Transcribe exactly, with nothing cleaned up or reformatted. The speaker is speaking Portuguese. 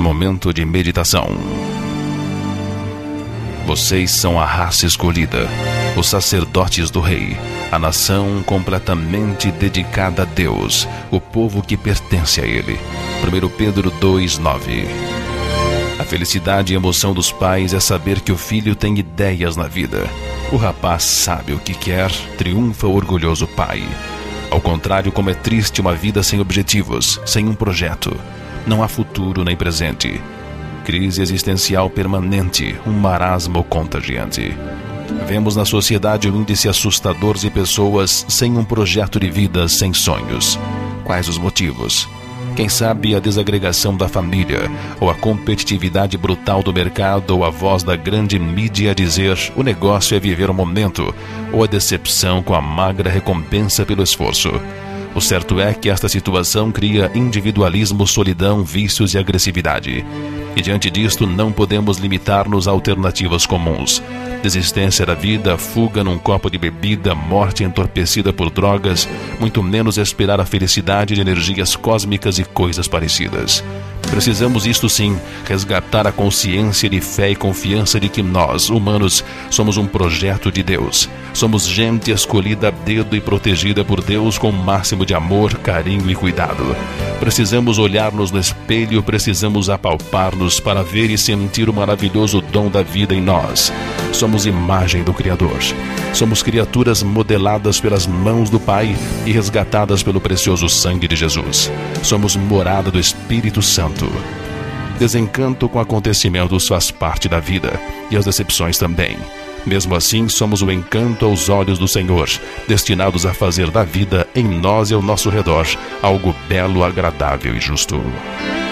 Momento de meditação. Vocês são a raça escolhida, os sacerdotes do Rei, a nação completamente dedicada a Deus, o povo que pertence a Ele. primeiro Pedro dois, nove. A felicidade e emoção dos pais é saber que o filho tem ideias na vida. O rapaz sabe o que quer, triunfa o orgulhoso pai. Ao contrário, como é triste uma vida sem objetivos, sem um projeto. Não há futuro nem presente. Crise existencial permanente, um marasmo contagiante. Vemos na sociedade um índice assustador de pessoas sem um projeto de vida, sem sonhos. Quais os motivos? Quem sabe a desagregação da família, ou a competitividade brutal do mercado, ou a voz da grande mídia a dizer o negócio é viver o momento, ou a decepção com a magra recompensa pelo esforço. O certo é que esta situação cria individualismo, solidão, vícios e agressividade. E diante disto não podemos limitar-nos a alternativas comuns. Desistência da vida, fuga num copo de bebida, morte entorpecida por drogas, muito menos esperar a felicidade de energias cósmicas e coisas parecidas. Precisamos, isto sim, resgatar a consciência de fé e confiança de que nós, humanos, somos um projeto de Deus. Somos gente escolhida a dedo e protegida por Deus com o máximo de amor, carinho e cuidado. Precisamos olhar-nos no espelho, precisamos apalpar-nos para ver e sentir o maravilhoso dom da vida em nós. Somos imagem do Criador. Somos criaturas modeladas pelas mãos do Pai e resgatadas pelo precioso sangue de Jesus. Somos morada do Espírito Santo. Desencanto com acontecimentos faz parte da vida, e as decepções também. Mesmo assim, somos o encanto aos olhos do Senhor, destinados a fazer da vida, em nós e ao nosso redor, algo belo, agradável e justo.